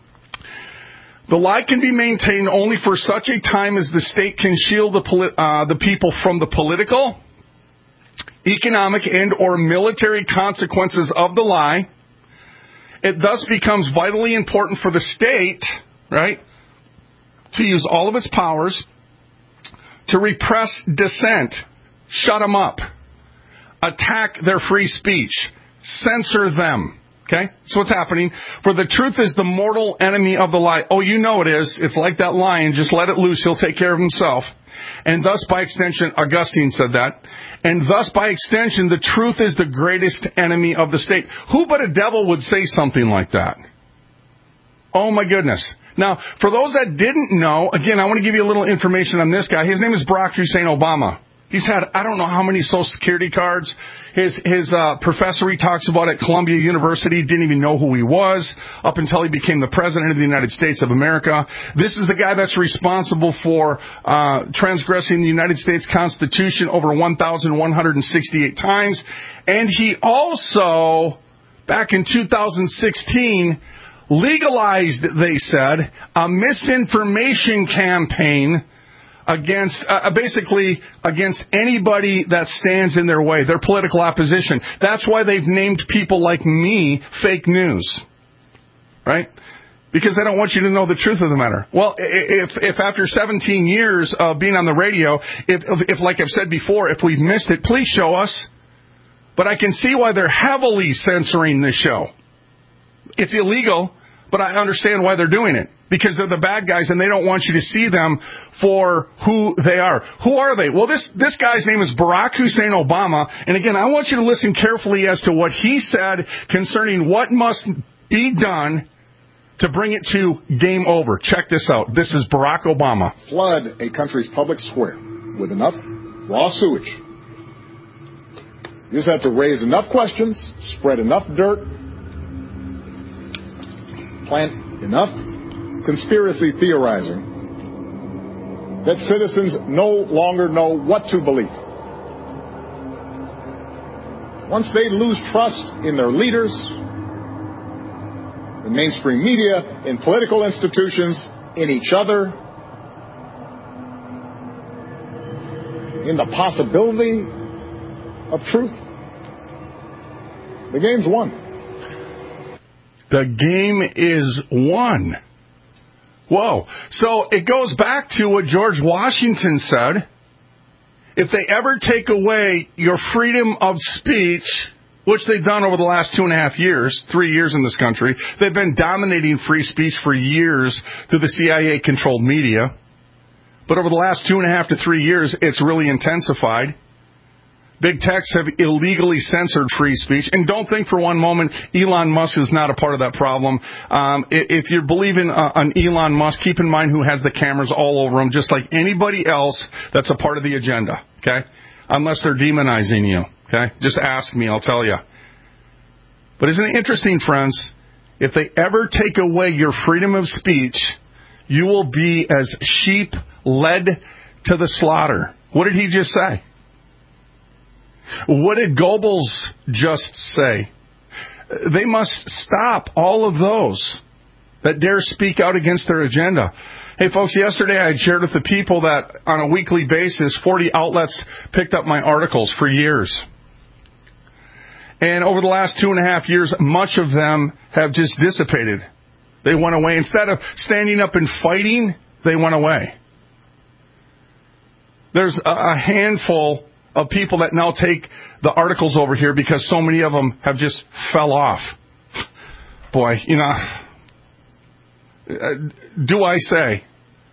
The lie can be maintained only for such a time as the state can shield the, poli- uh, the people from the political, economic, and or military consequences of the lie. It thus becomes vitally important for the state, right, to use all of its powers to repress dissent, shut them up, attack their free speech, censor them. Okay? So what's happening? For the truth is the mortal enemy of the lie. Oh, you know it is. It's like that lion. Just let it loose. He'll take care of himself. And thus, by extension, Augustine said that. And thus, by extension, the truth is the greatest enemy of the state. Who but a devil would say something like that? Oh, my goodness. Now, for those that didn't know, again, I want to give you a little information on this guy. His name is Barack Hussein Obama. He's had, I don't know how many Social Security cards. His his uh, professor he talks about at Columbia University didn't even know who he was up until he became the president of the United States of America. This is the guy that's responsible for uh, transgressing the United States Constitution over one thousand one hundred sixty-eight times. And he also, back in two thousand sixteen, legalized, they said, a misinformation campaign against, uh, basically against anybody that stands in their way, their political opposition. That's why they've named people like me fake news, right? Because they don't want you to know the truth of the matter. Well, if if after seventeen years of being on the radio, if, if like I've said before, if we've missed it, please show us. But I can see why they're heavily censoring this show. It's illegal, but I understand why they're doing it. Because they're the bad guys, and they don't want you to see them for who they are. Who are they? Well, this, this guy's name is Barack Hussein Obama. And again, I want you to listen carefully as to what he said concerning what must be done to bring it to game over. Check this out. This is Barack Obama. Flood a country's public square with enough raw sewage. You just have to raise enough questions, spread enough dirt, plant enough conspiracy theorizing that citizens no longer know what to believe. Once they lose trust in their leaders, in mainstream media, in political institutions, in each other, in the possibility of truth, the game's won. The game is won. Whoa. So it goes back to what George Washington said. If they ever take away your freedom of speech, which they've done over the last two and a half years, three years in this country, they've been dominating free speech for years through the C I A-controlled media. But over the last two and a half to three years, it's really intensified. Big techs have illegally censored free speech. And don't think for one moment Elon Musk is not a part of that problem. Um, if you're believing uh, on Elon Musk, keep in mind who has the cameras all over him, just like anybody else that's a part of the agenda, okay? Unless they're demonizing you, okay? Just ask me, I'll tell you. But isn't it interesting, friends? If they ever take away your freedom of speech, you will be as sheep led to the slaughter. What did he just say? What did Goebbels just say? They must stop all of those that dare speak out against their agenda. Hey, folks, yesterday I had shared with the people that on a weekly basis, forty outlets picked up my articles for years. And over the last two and a half years, much of them have just dissipated. They went away. Instead of standing up and fighting, they went away. There's a handful of people that now take the articles over here because so many of them have just fell off. Boy, you know, do I say?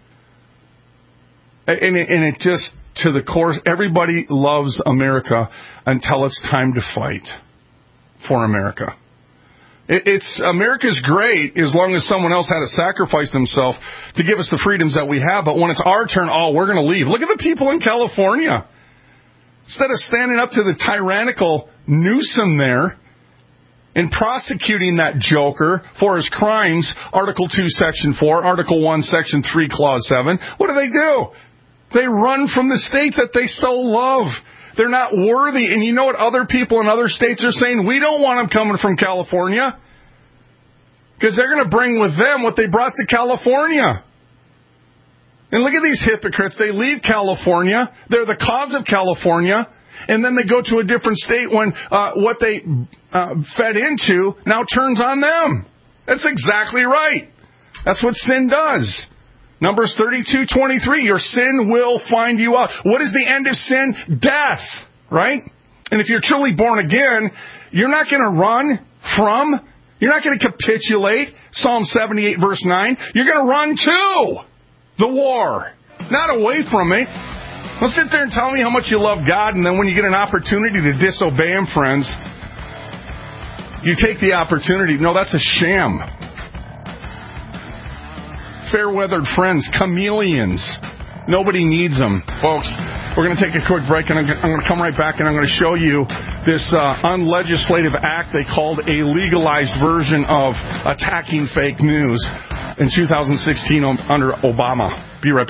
And it, and it just, to the core, everybody loves America until it's time to fight for America. It, it's America's great as long as someone else had to sacrifice themselves to give us the freedoms that we have. But when it's our turn, oh, we're going to leave. Look at the people in California. Instead of standing up to the tyrannical Newsom there and prosecuting that joker for his crimes, Article two, Section four, Article one, Section three, Clause seven, what do they do? They run from the state that they so love. They're not worthy. And you know what other people in other states are saying? We don't want them coming from California because they're going to bring with them what they brought to California. And look at these hypocrites. They leave California. They're the cause of California. And then they go to a different state when uh, what they uh, fed into now turns on them. That's exactly right. That's what sin does. Numbers thirty-two twenty-three. Your sin will find you out. What is the end of sin? Death. Right? And if you're truly born again, you're not going to run from, you're not going to capitulate. Psalm seventy-eight verse nine. You're going to run to the war, not away from it. Don't sit there and tell me how much you love God, and then when you get an opportunity to disobey Him, friends, you take the opportunity. No, that's a sham. Fair-weathered friends, chameleons. Nobody needs them. Folks, we're going to take a quick break, and I'm going to come right back, and I'm going to show you this uh, unlegislative act they called a legalized version of attacking fake news in two thousand sixteen under Obama. Be right back.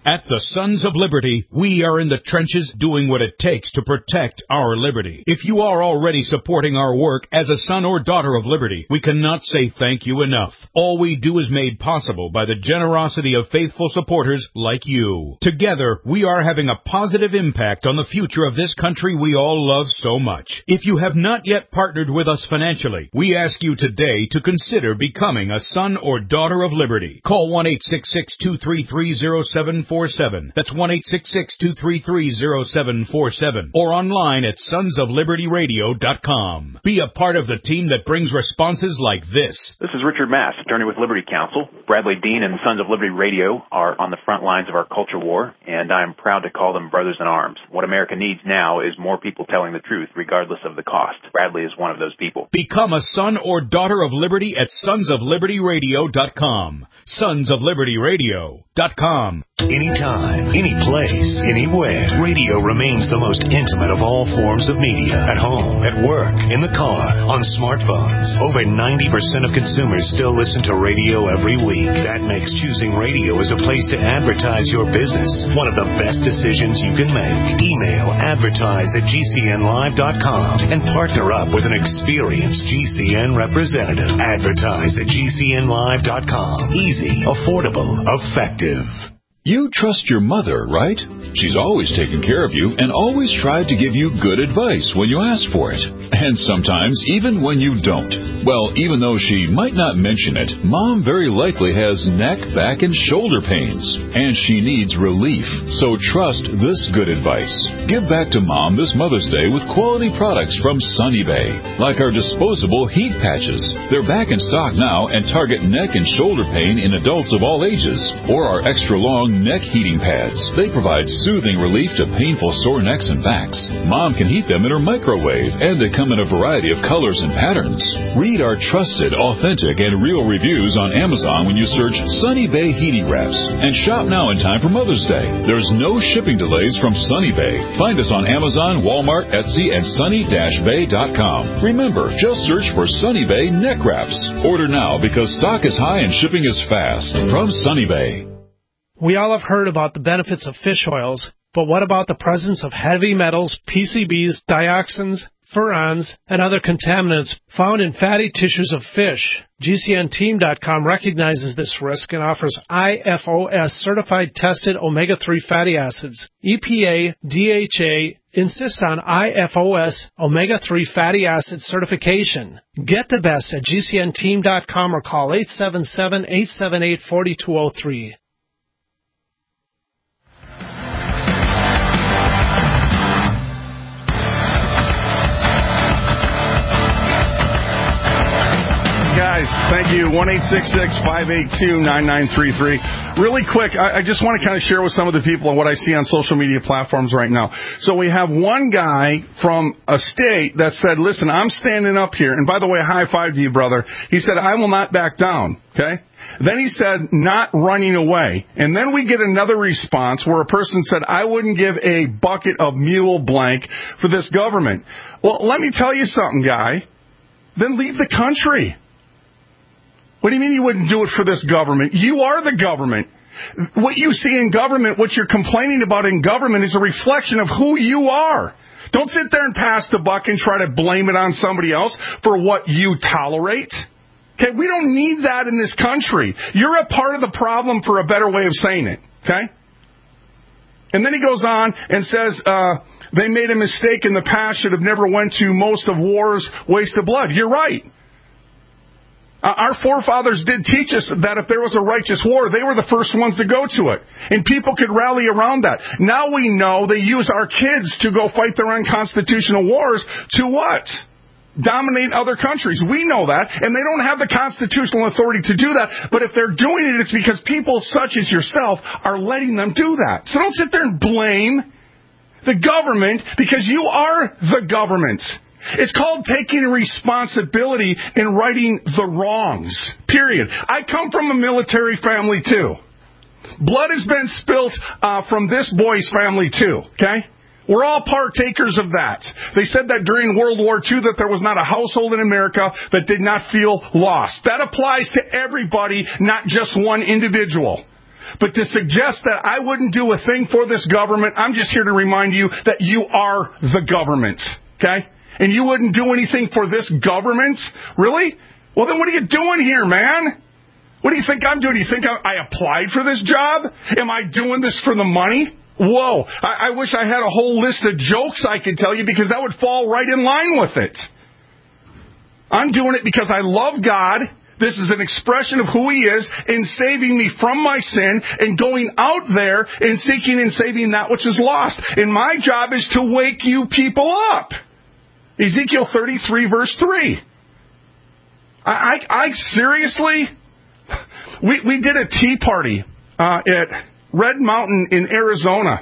At the Sons of Liberty, we are in the trenches doing what it takes to protect our liberty. If you are already supporting our work as a son or daughter of liberty, we cannot say thank you enough. All we do is made possible by the generosity of faithful supporters like you. Together, we are having a positive impact on the future of this country we all love so much. If you have not yet partnered with us financially, we ask you today to consider becoming a son or daughter of liberty. Call one eight six six, two three three, zero seven four seven. That's one eight six six, two three three, zero seven four seven. Or online at sons of liberty radio dot com. Be a part of the team that brings responses like this. This is Richard Mass, attorney with Liberty Counsel. Bradley Dean and Sons of Liberty Radio are on the front lines of our culture war, and I'm proud to call them brothers in arms. What America needs now is more people telling the truth, regardless of the cost. Bradley is one of those people. Become a son or daughter of liberty at sons of liberty radio dot com. sons of liberty radio dot com. Anytime, any place, anywhere, radio remains the most intimate of all forms of media. At home, at work, in the car, on smartphones. Over ninety percent of consumers still listen to radio every week. That makes choosing radio as a place to advertise your business one of the best decisions you can make. Email advertise at G C N live dot com and partner up with an experienced G C N representative. Advertise at G C N live dot com. Easy, affordable, effective. You trust your mother, right? She's always taken care of you and always tried to give you good advice when you ask for it. And sometimes even when you don't. Well, even though she might not mention it, Mom very likely has neck, back, and shoulder pains. And she needs relief. So trust this good advice. Give back to Mom this Mother's Day with quality products from Sunny Bay. Like our disposable heat patches. They're back in stock now and target neck and shoulder pain in adults of all ages. Or our extra long neck heating pads. They provide soothing relief to painful sore necks and backs. Mom can heat them in her microwave, and they come in a variety of colors and patterns. Read our trusted, authentic, and real reviews on Amazon when you search Sunny Bay Heating Wraps, and shop now in time for Mother's Day. There's no shipping delays from Sunny Bay. Find us on Amazon, Walmart, Etsy, and sunny dash bay dot com. Remember, just search for Sunny Bay Neck Wraps. Order now because stock is high and shipping is fast. From Sunny Bay. We all have heard about the benefits of fish oils, but what about the presence of heavy metals, P C Bs, dioxins, furans, and other contaminants found in fatty tissues of fish? G C N team dot com recognizes this risk and offers I F O S certified tested omega three fatty acids. E P A, D H A insist on I F O S omega three fatty acid certification. Get the best at G C N team dot com or call eight seven seven, eight seven eight, four two zero three. Guys, thank you. one eight six six, five eight two, nine nine three three. Really quick, I, I just want to kind of share with some of the people what I see on social media platforms right now. So we have one guy from a state that said, listen, I'm standing up here. And by the way, high five to you, brother. He said, I will not back down. Okay? Then he said, not running away. And then we get another response where a person said, I wouldn't give a bucket of mule blank for this government. Well, let me tell you something, guy. Then leave the country. What do you mean you wouldn't do it for this government? You are the government. What you see in government, what you're complaining about in government is a reflection of who you are. Don't sit there and pass the buck and try to blame it on somebody else for what you tolerate. Okay, we don't need that in this country. You're a part of the problem for a better way of saying it. Okay? And then he goes on and says, uh, they made a mistake in the past, should have never went to most of war's waste of blood. You're right. Uh, our forefathers did teach us that if there was a righteous war, they were the first ones to go to it. And people could rally around that. Now we know they use our kids to go fight their unconstitutional wars to what? Dominate other countries. We know that. And they don't have the constitutional authority to do that. But if they're doing it, it's because people such as yourself are letting them do that. So don't sit there and blame the government because you are the government. It's called taking responsibility and righting the wrongs, period. I come from a military family, too. Blood has been spilt uh, from this boy's family, too, okay? We're all partakers of that. They said that during World War Two that there was not a household in America that did not feel lost. That applies to everybody, not just one individual. But to suggest that I wouldn't do a thing for this government, I'm just here to remind you that you are the government, okay? And you wouldn't do anything for this government? Really? Well, then what are you doing here, man? What do you think I'm doing? Do you think I, I applied for this job? Am I doing this for the money? Whoa, I, I wish I had a whole list of jokes I could tell you because that would fall right in line with it. I'm doing it because I love God. This is an expression of who He is in saving me from my sin and going out there and seeking and saving that which is lost. And my job is to wake you people up. Ezekiel thirty-three, verse three. I, I, I seriously, we, we did a tea party uh, at Red Mountain in Arizona.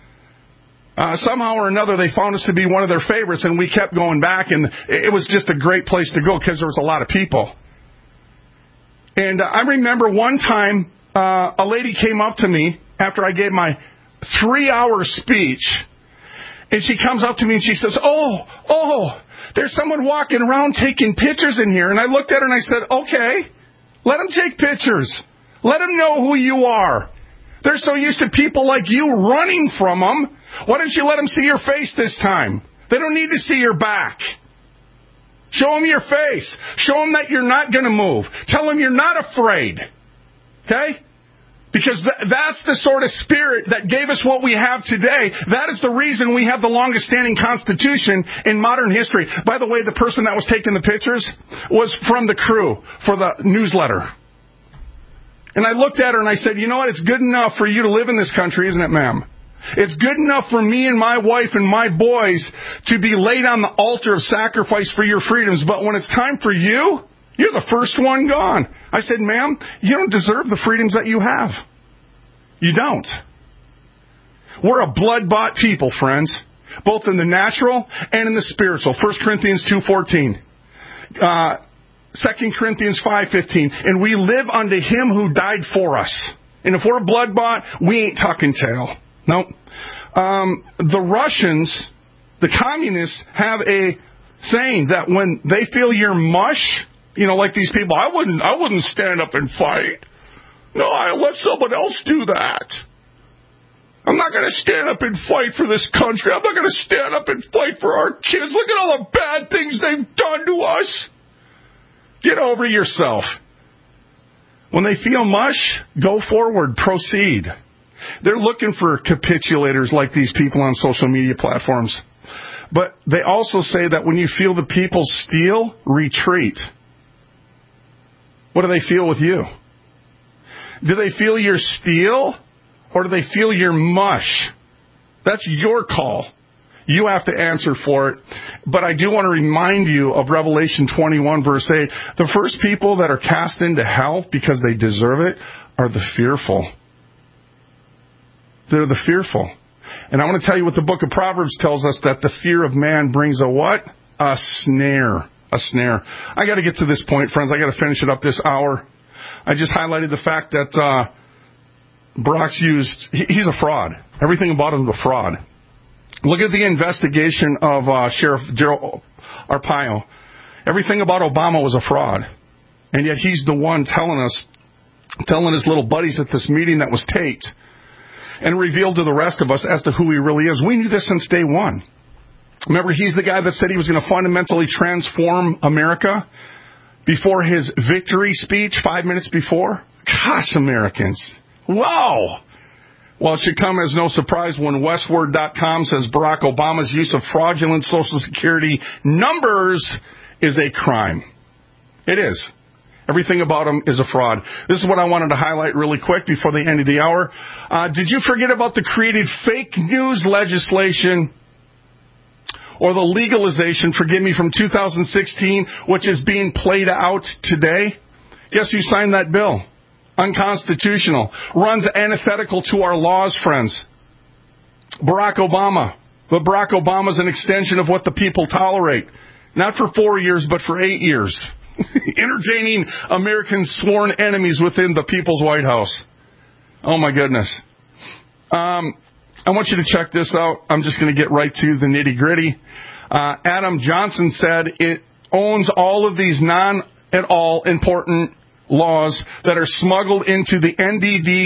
Uh, somehow or another, they found us to be one of their favorites, and we kept going back, and it was just a great place to go because there was a lot of people. And uh, I remember one time, uh, a lady came up to me after I gave my three-hour speech, and she comes up to me and she says, oh, oh, there's someone walking around taking pictures in here. And I looked at her and I said, okay, let them take pictures. Let them know who you are. They're so used to people like you running from them. Why don't you let them see your face this time? They don't need to see your back. Show them your face. Show them that you're not going to move. Tell them you're not afraid. Okay? Because th- that's the sort of spirit that gave us what we have today. That is the reason we have the longest standing Constitution in modern history. By the way, the person that was taking the pictures was from the crew for the newsletter. And I looked at her and I said, you know what? It's good enough for you to live in this country, isn't it, ma'am? It's good enough for me and my wife and my boys to be laid on the altar of sacrifice for your freedoms. But when it's time for you, you're the first one gone. I said, ma'am, you don't deserve the freedoms that you have. You don't. We're a blood-bought people, friends, both in the natural and in the spiritual. First Corinthians two fourteen. Uh, Second Corinthians five fifteen. And we live unto Him who died for us. And if we're blood-bought, we ain't tucking tail. No. Um, the Russians, the communists, have a saying that when they feel you're mush, you know, like these people, I wouldn't, I wouldn't stand up and fight. No, I let someone else do that. I'm not going to stand up and fight for this country. I'm not going to stand up and fight for our kids. Look at all the bad things they've done to us. Get over yourself. When they feel mush, go forward, proceed. They're looking for capitulators like these people on social media platforms. But they also say that when you feel the people steal, retreat. What do they feel with you? Do they feel your steal, or do they feel your mush? That's your call. You have to answer for it. But I do want to remind you of Revelation twenty-one, verse eight. The first people that are cast into hell because they deserve it are the fearful. They're the fearful. And I want to tell you what the book of Proverbs tells us, that the fear of man brings a what? A snare. A snare. I got to get to this point, friends. I got to finish it up this hour. I just highlighted the fact that uh, Barack's used, he, he's a fraud. Everything about him is a fraud. Look at the investigation of uh, Sheriff Gerald Arpaio. Everything about Obama was a fraud. And yet he's the one telling us, telling his little buddies at this meeting that was taped, and revealed to the rest of us as to who he really is. We knew this since day one. Remember, he's the guy that said he was going to fundamentally transform America before his victory speech five minutes before? Gosh, Americans. Wow. Well, it should come as no surprise when Westword dot com says Barack Obama's use of fraudulent Social Security numbers is a crime. It is. Everything about him is a fraud. This is what I wanted to highlight really quick before the end of the hour. Uh, did you forget about the created fake news legislation or the legalization, forgive me, from two thousand sixteen, which is being played out today? Yes, you signed that bill. Unconstitutional. Runs antithetical to our laws, friends. Barack Obama. But Barack Obama is an extension of what the people tolerate. Not for four years, but for eight years. Entertaining Americans' sworn enemies within the People's White House. Oh, my goodness. Um, I want you to check this out. I'm just going to get right to the nitty-gritty. Uh, Adam Johnson said it owns all of these non at all important laws that are smuggled into the N D D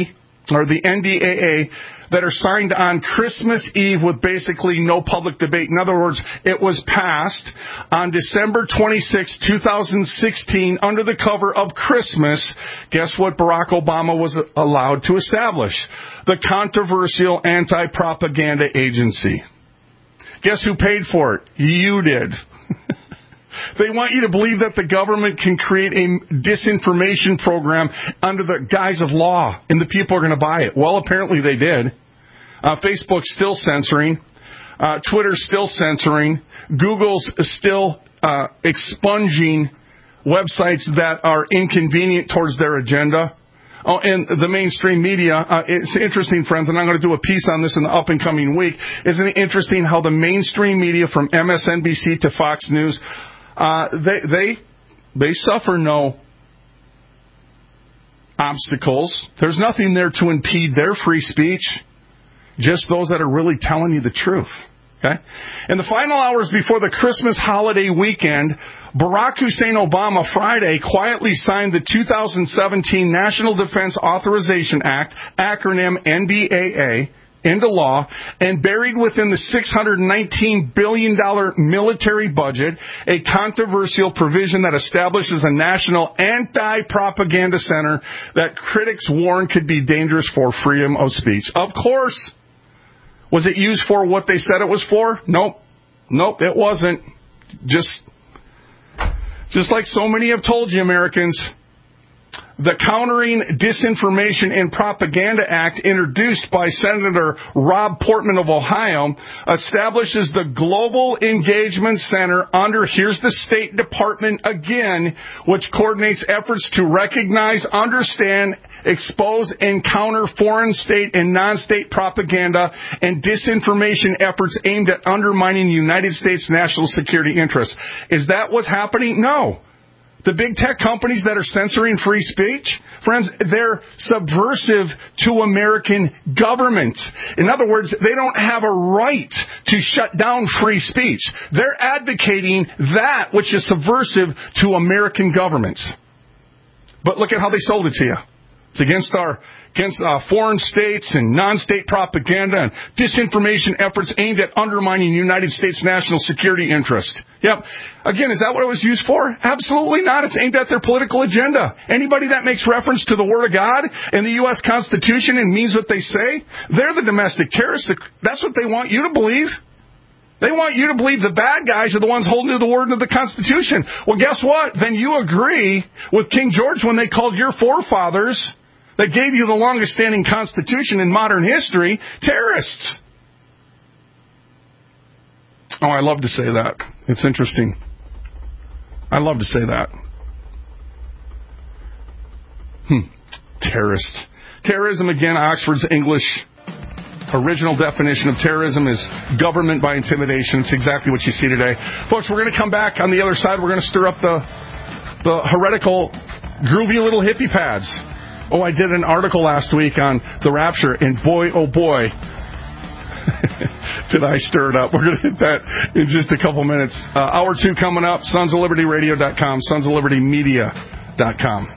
or the N D A A, that are signed on Christmas Eve with basically no public debate. In other words, it was passed on December twenty-sixth, twenty sixteen, under the cover of Christmas. Guess what Barack Obama was allowed to establish? The controversial anti-propaganda agency. Guess who paid for it? You did. They want you to believe that the government can create a disinformation program under the guise of law, and the people are going to buy it. Well, apparently they did. Uh, Facebook's still censoring. Uh, Twitter's still censoring. Google's still uh, expunging websites that are inconvenient towards their agenda. Oh, and the mainstream media, uh, it's interesting, friends, and I'm going to do a piece on this in the up-and-coming week. Isn't it interesting how the mainstream media, from M S N B C to Fox News, Uh, they they they suffer no obstacles. There's nothing there to impede their free speech. Just those that are really telling you the truth. Okay? In the final hours before the Christmas holiday weekend, Barack Hussein Obama Friday quietly signed the two thousand seventeen National Defense Authorization Act, acronym N D A A, into law, and buried within the six hundred nineteen billion dollars military budget a controversial provision that establishes a national anti-propaganda center that critics warn could be dangerous for freedom of speech. Of course. Was it used for what they said it was for? Nope. Nope, it wasn't. Just, just like so many have told you, Americans, the Countering Disinformation and Propaganda Act, introduced by Senator Rob Portman of Ohio, establishes the Global Engagement Center under, here's the State Department again, which coordinates efforts to recognize, understand, expose, and counter foreign state and non-state propaganda and disinformation efforts aimed at undermining the United States national security interests. Is that what's happening? No. The big tech companies that are censoring free speech, friends, they're subversive to American government. In other words, they don't have a right to shut down free speech. They're advocating that which is subversive to American governments. But look at how they sold it to you. It's against our against uh, foreign states and non-state propaganda and disinformation efforts aimed at undermining United States national security interest. Yep. Again, is that what it was used for? Absolutely not. It's aimed at their political agenda. Anybody that makes reference to the Word of God and the U S Constitution and means what they say, they're the domestic terrorists. That's what they want you to believe. They want you to believe the bad guys are the ones holding to the word of the Constitution. Well, guess what? Then you agree with King George when they called your forefathers that gave you the longest standing Constitution in modern history terrorists. Oh, I love to say that. It's interesting. I love to say that. Hmm. Terrorist. Terrorism, again, Oxford's English original definition of terrorism is government by intimidation. It's exactly what you see today. Folks, we're going to come back on the other side. We're going to stir up the the heretical, groovy little hippie pads. Oh, I did an article last week on the rapture, and boy, oh boy, did I stir it up. We're going to hit that in just a couple minutes. Uh, hour two coming up, sons of liberty radio dot com, sons of liberty media dot com.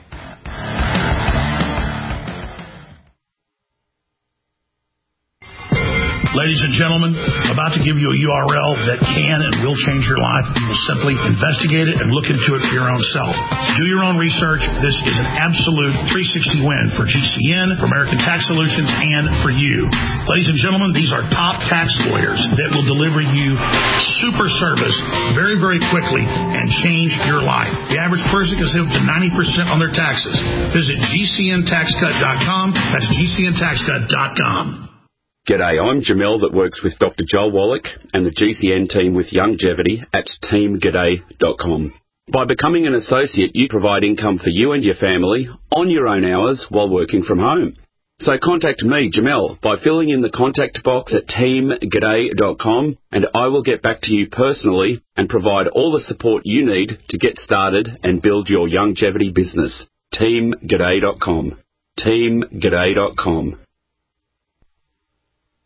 Ladies and gentlemen, about to give you a U R L that can and will change your life. You will simply investigate it and look into it for your own self. Do your own research. This is an absolute three sixty win for G C N, for American Tax Solutions, and for you. Ladies and gentlemen, these are top tax lawyers that will deliver you super service very, very quickly and change your life. The average person can save up to ninety percent on their taxes. Visit G C N tax cut dot com. That's G C N tax cut dot com. G'day, I'm Jamel that works with Doctor Joel Wallach and the G C N team with Longevity at team g'day dot com. By becoming an associate, you provide income for you and your family on your own hours while working from home. So contact me, Jamel, by filling in the contact box at team g'day dot com, and I will get back to you personally and provide all the support you need to get started and build your longevity business. team g'day dot com. team g'day dot com.